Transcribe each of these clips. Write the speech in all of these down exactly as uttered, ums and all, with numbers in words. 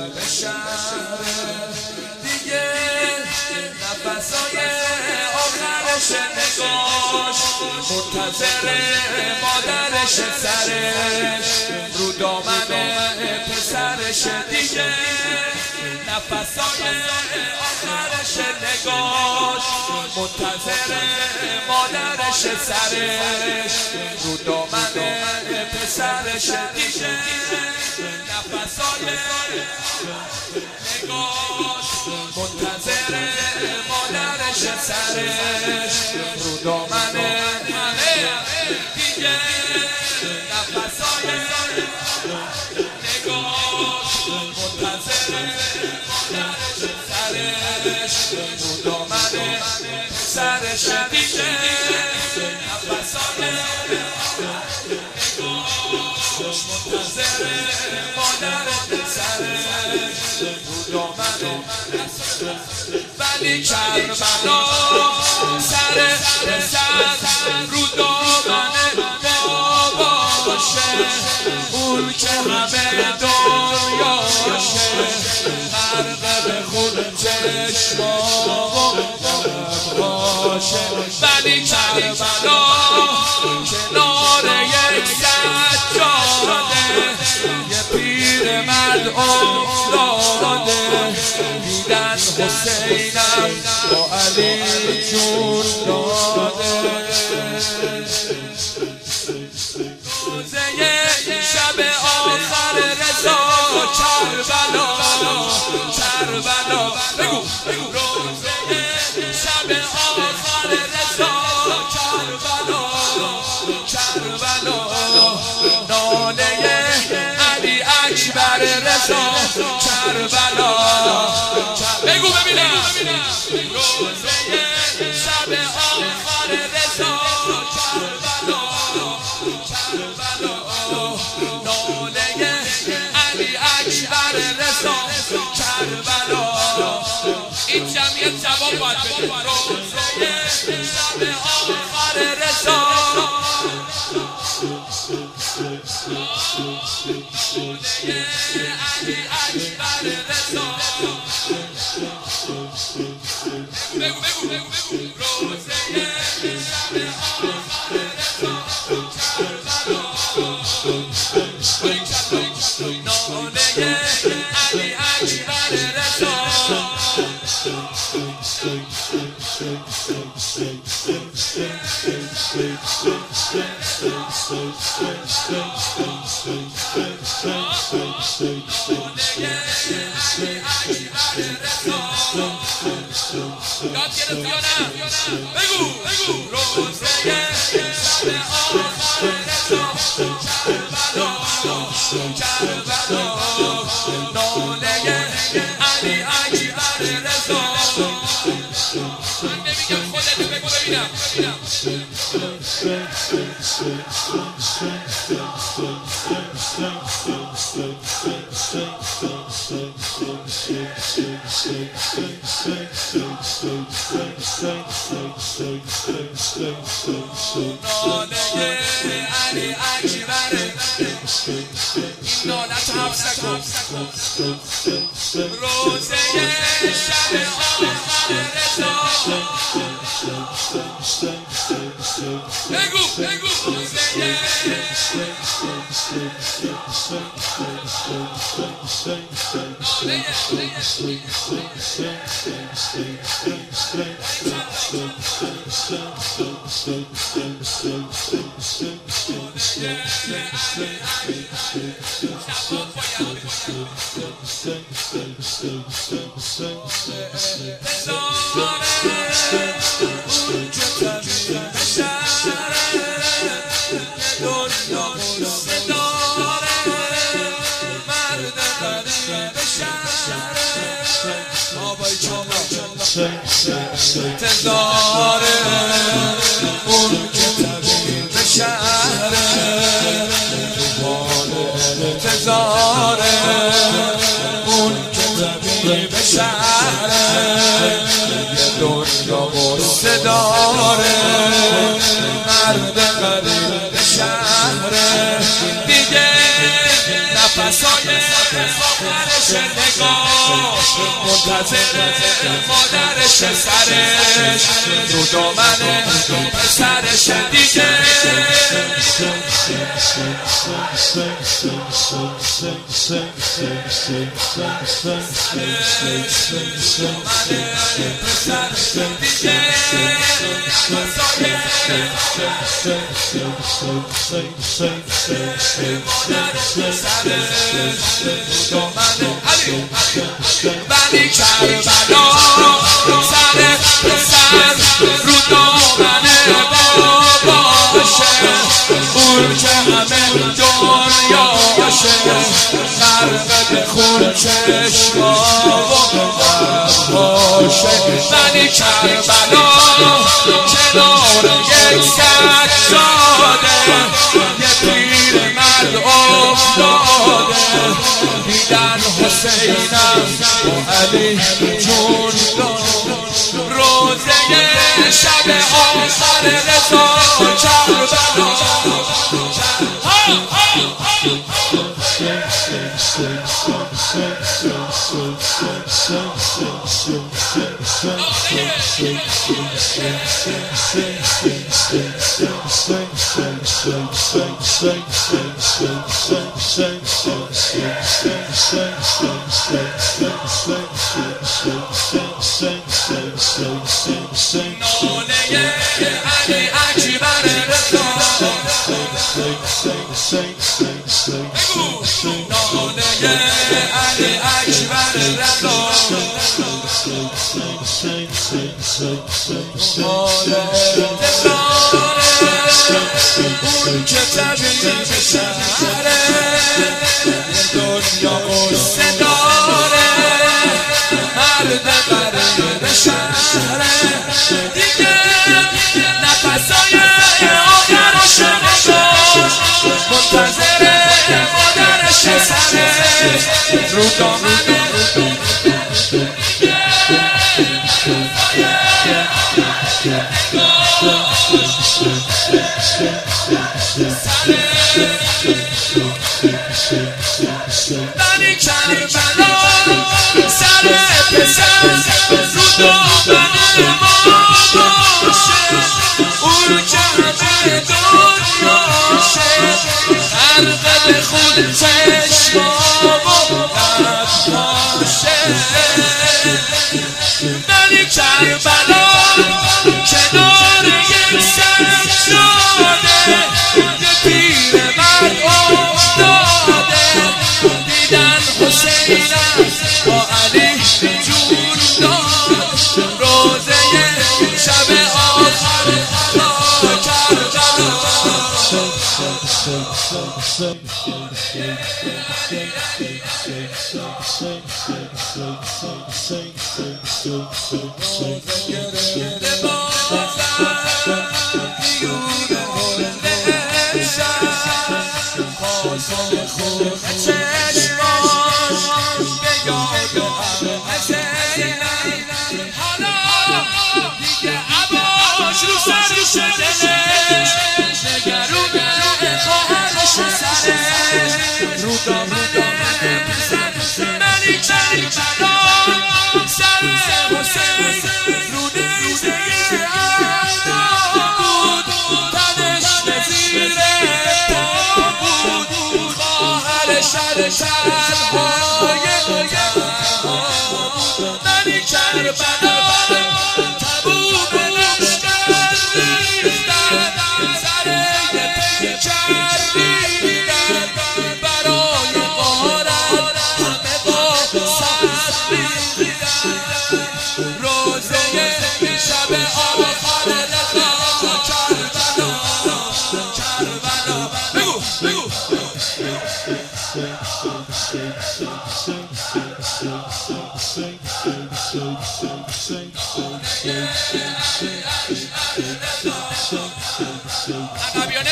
به شهر دیگه نفسای آخرش نگاش منتظر مادرش سرش رو دامن پسرش دیگه نفسای آخرش نگاش منتظر مادرش سرش رو دامن پسرش دیگه نفسای نگاش منتظر مادرش سرش رو دامن دیگه نفسای نگاش منتظر مادرش سرش رو دامن سرش دیگه نفسای نگاش منتظر مادرش سرش رو دامن ولی کربلا سر سر رو دامن باباشه اون که همه دنیاشه غرق به خون چشما باشه ولی کربلا کنار یک سجاده یه پیرمرد افتاده دیدن حسینم با علی جون داده روزه شب آخر رضا کربلا کربلا بگو روزه شب آخر رضا کربلا کربلا ناله علی اکبر رضا کربلا بگو ببینم روزه شب آخر رضا کربلا کربلا ناله علی اکبر رضا کربلا این جمعیت جواب باید بده روزه شب آخر رضا علی اکبر رضا بگو بگو بگو بگو روزه شب آخر رضا کربلا ناله علی اکبر رضا یاد گرفتی یا نه؟ بگو روزه شب آخر رضا کربلا کربلا ناله علی اکبر رضا من نمیگم خودت بگو ببینم ناله علی اکبر این نالت حبس کن روزه شب آخر رضا بگو بگو روزه ناله تزاره اون که طبیب شهره تزاره اون که طبیب شهره یه دنیا غصه داره مرد غریب شهره دیگه نفسای آخرش باشه نگاه منتظر مادرش سرش رو دامن پسرش دیگه ولی کربلا سر پسر رو دامن باباشه اون که همه دنیاشه غرق به خون چشما و باشه ولی کربلا کنار یک سجاده یه پیرمرد افتاده دیدن حسینم با علی جون روزه شب آخر رضا کربلا علی اکبر رضا اون که طبیب شهره دنیا قصه داره مرد برد شهره دیگه نفسای آخرش نگاه منتظر مادرش سرش رو دامن بنی کربلا سر پسر رو دامن باباشه اون که همه دنیاشه غرق به خون چشما و باشه بنی کربلا کنار یک سجاده یه پیرمرد افتاده دیدن حسینم با علی جون داد روزه شب آخر رضا کربلا بنی کربلا تبوک لشکر ریختن سر پیکر ریختن برای غارت همه با سر ریختن روزه شب آخر رضا کربلا کربلا بگو بگو عقبیانه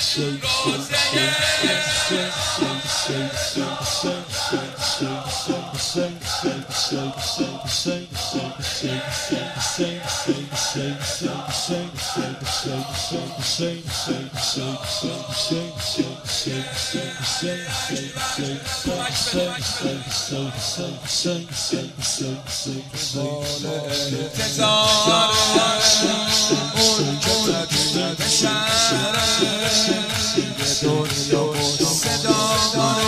میگم اون که تبدیل به شهره یه دنیا و صدا داره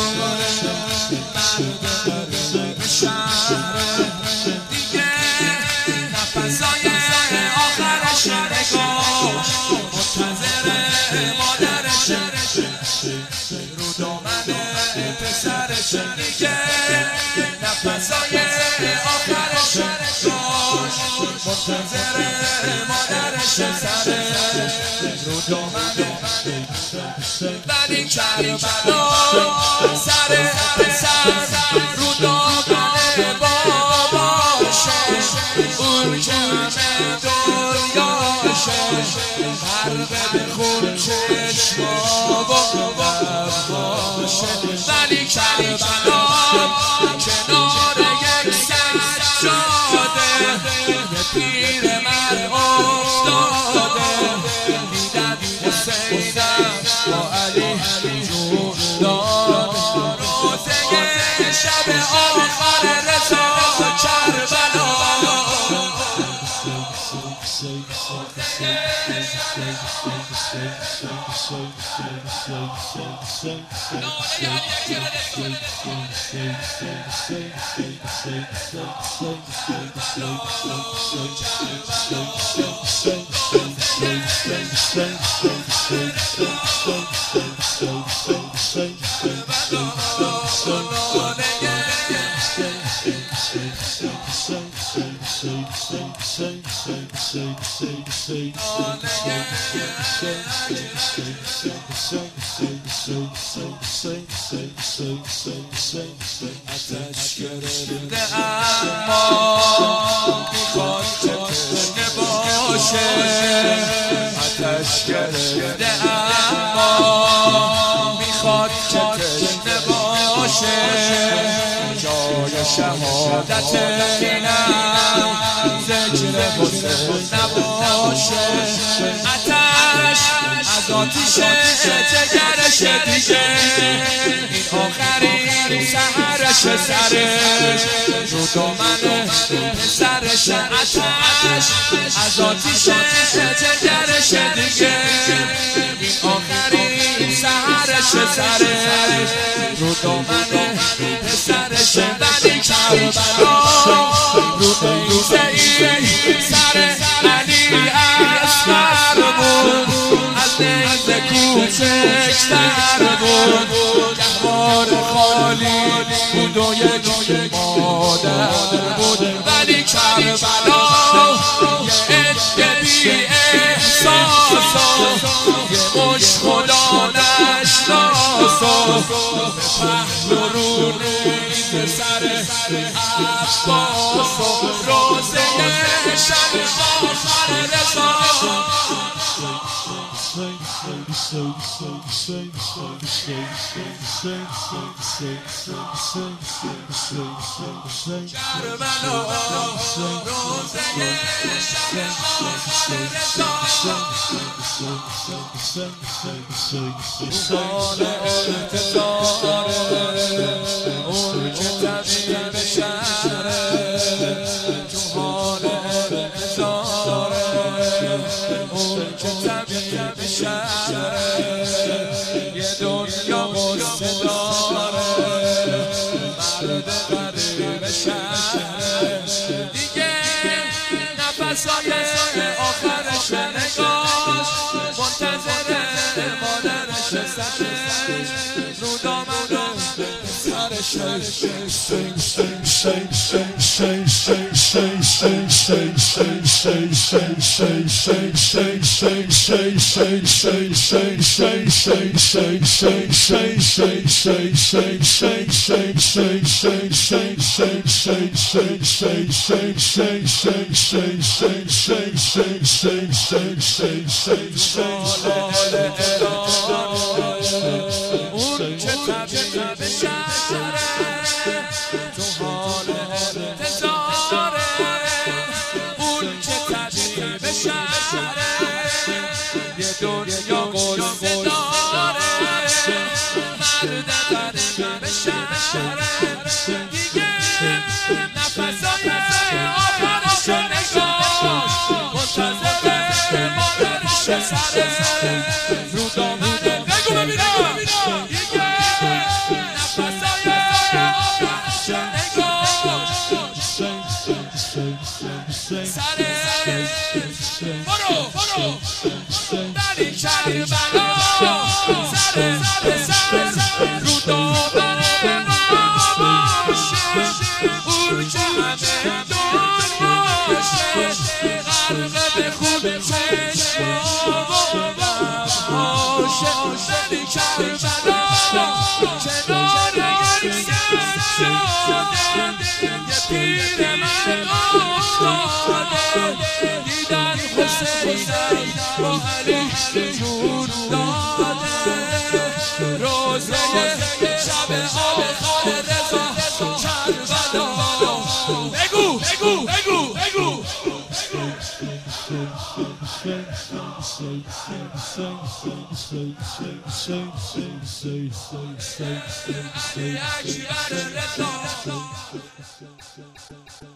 مرد به شهره دیگه نفسای آخرش نگاش منتظر مادرش رو دامن پسرش دیگه نفسای آخرش نگاش منتظر مادرش سرش رو دامن ولی کربلا سر پسر رو دامن باباشه اون که همه دنیاشه غرق به خون چشما و باشه ولی کربلا کنار یک سجاده یه پیر مرد افتاده دیدن حسینم با علی جون داد روزه شب آخر رضا کربلا آتش گرفته اما میخواد که تشنه باشه آتش گرفته اما میخواد که تشنه باشه جای شهادت اینم ذکر حسین نباشه آتش از آتیش جگرش دیگه این آخرین سحرش سرش رو دامن پسرش آتش از آتیش جگرش دیگه این آخرین سحرش سرش رو دامن پسرش ولی کربلا رو نیزه ای سر علی اصغر بود از نیزه کوچکتر بود گهوار خالی بود و یک مادر بود ولی کربلا یه عده بی احساس یه مش خدا نشناس به پهلو رو نیزه سر عباس روزه شب آخر رضا کربلا روزه شب آخر رضا روحان احتضاره اون که تبدیل به شهره جوهان احتضاره اون که تبدیل به شهره یه دنیا غصه داره مرد غریب شهره دیگه نفسای آخرش نگاش منتظر مادرش سرش رو دامن اون که تبدیل به شهره سر رو دامنه بگو ببینم دیگه نفسای سر برو برو دلی کربلا سر سر رو دامنه باشه اون که همه دنیاشه غرق به خود چشم باشه دلی کربلا کنار یک سجاده یه پیر من افتاده دیدن حسین با علی جون داده روزه شب آخر رضا کربلا بگو بگو بگو بگو علی اکبر رضا